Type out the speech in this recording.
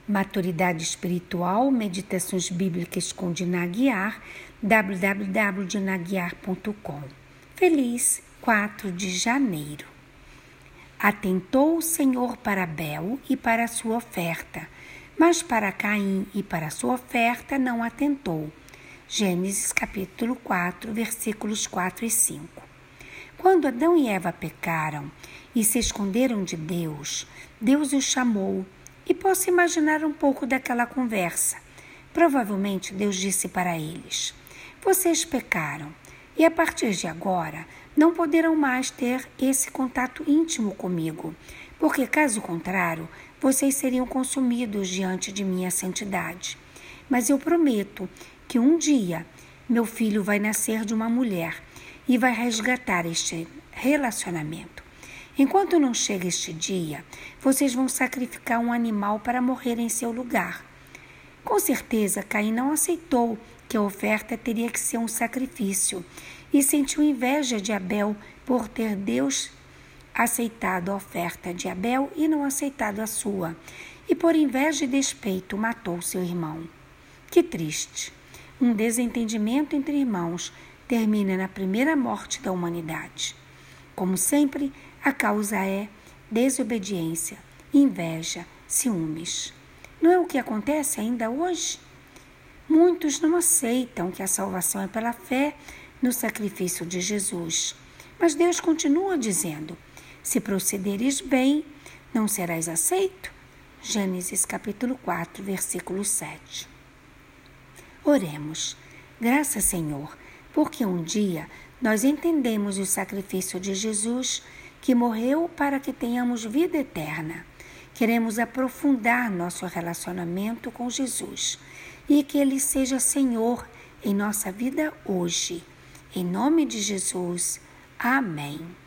Maturidade Espiritual, Meditações Bíblicas com Dina Aguiar, www.dinaguiar.com. Feliz 4 de janeiro. Atentou o Senhor para Abel e para a sua oferta, mas para Caim e para a sua oferta não atentou. Gênesis capítulo 4, versículos 4 e 5. Quando Adão e Eva pecaram e se esconderam de Deus, Deus os chamou. E posso imaginar um pouco daquela conversa. Provavelmente Deus disse para eles: vocês pecaram e a partir de agora não poderão mais ter esse contato íntimo comigo, porque caso contrário, vocês seriam consumidos diante de minha santidade. Mas eu prometo que um dia meu filho vai nascer de uma mulher e vai resgatar este relacionamento. Enquanto não chega este dia, vocês vão sacrificar um animal para morrer em seu lugar. Com certeza, Caim não aceitou que a oferta teria que ser um sacrifício e sentiu inveja de Abel por ter Deus aceitado a oferta de Abel e não aceitado a sua, e por inveja e despeito matou seu irmão. Que triste! Um desentendimento entre irmãos termina na primeira morte da humanidade. Como sempre, a causa é desobediência, inveja, ciúmes. Não é o que acontece ainda hoje? Muitos não aceitam que a salvação é pela fé no sacrifício de Jesus. Mas Deus continua dizendo: se procederes bem, não serás aceito. Gênesis capítulo 4, versículo 7. Oremos. Graças, Senhor, porque um dia nós entendemos o sacrifício de Jesus, que morreu para que tenhamos vida eterna. Queremos aprofundar nosso relacionamento com Jesus e que Ele seja Senhor em nossa vida hoje. Em nome de Jesus. Amém.